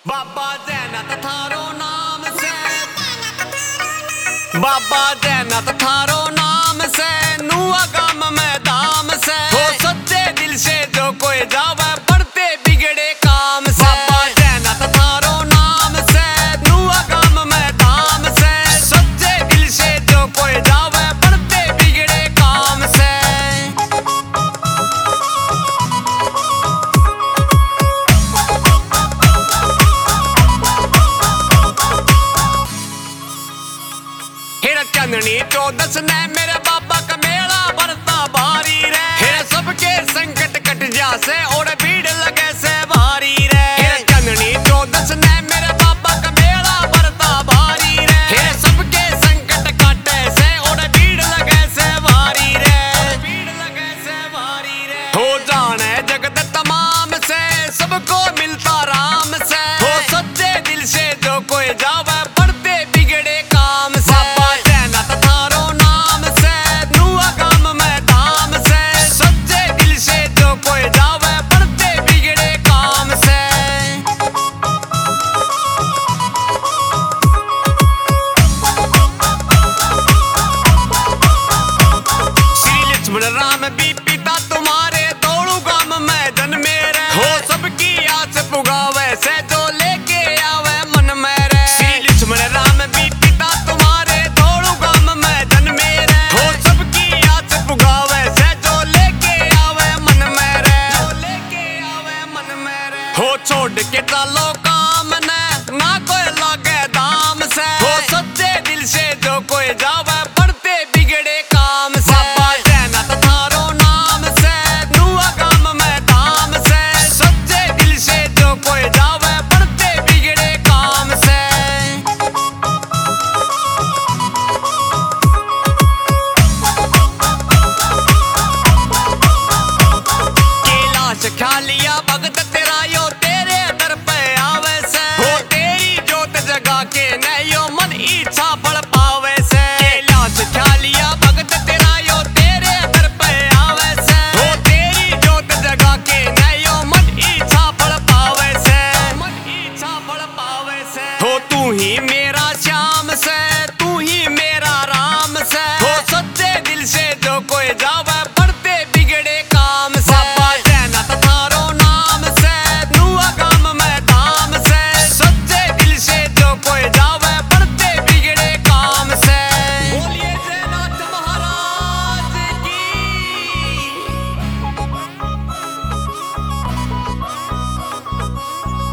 बाबा जैनत थारो नाम से, बाबा जैनत थारो नाम से, नुआ गाम में दाम से, हो सच्चे दिल से जो कोई जावे बढ़ते बिगड़े काम से। बाबा जैनत थारो नाम से, नुआ गाम में दाम से, सच्चे दिल से जो कोई जावे बढ़ते बिगड़े काम से। चंदनी 14 ने मेरे बाबा का मेला भरता भारी रे, सबके संकट कट जासे और भीड़ लगे से भारी रे। चंदनी 14 ने मेरे बाबा का मेला भरता भारी रे, सबके संकट कटे से और भीड़ लगे से भारी रे, भीड़ लगे से भारी रे। हो जाने जगत तमाम से, सबको मिलता राम से, हो सच्चे दिल से जो कोई जावे बढ़ते बिगड़े काम से। राम भी पिता तुम्हारे दौड़ू गाम में जन्मे रे, हो सबकी आस पुगावे से जो लेके आवे मन में रे। श्री लक्ष्मण राम भी पिता तुम्हारे दौड़ू गाम में जन्मे रे, हो सबकी आस पुगावे से जो लेके आवे मन में रे, जो लेके आवे मन में रे। हो छोड़ के चलो काम ने ना कोई लागे दाम से, हो सच्चे दिल से जो कोई जावे बढ़ते बिगड़े काम से। खा लिया भगत तेरा यो तेरे दर पे आवे से, हो तेरी जोत जगा के नयो मन इच्छा फल पावे से। कैलाश खा लिया भगत तेरा यो तेरे दर पे आवे से, हो तेरी जोत जगा के नयो मन इच्छा फल पावे से, मन इच्छा फल पावे से। हो तू ही